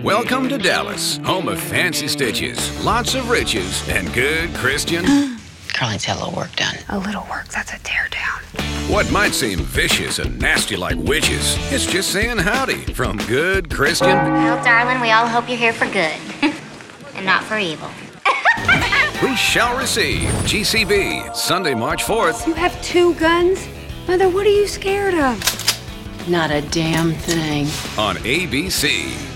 Welcome to Dallas, home of fancy stitches, lots of riches, and good Christian. Carlene's had a little work done. A little work, that's a tear down. What might seem vicious and nasty like witches, it's just saying howdy from good Christian. Well, darling, we all hope you're here for good and not for evil. We shall receive GCB, Sunday, March 4th. You have 2 guns? Mother, what are you scared of? Not a damn thing. On ABC.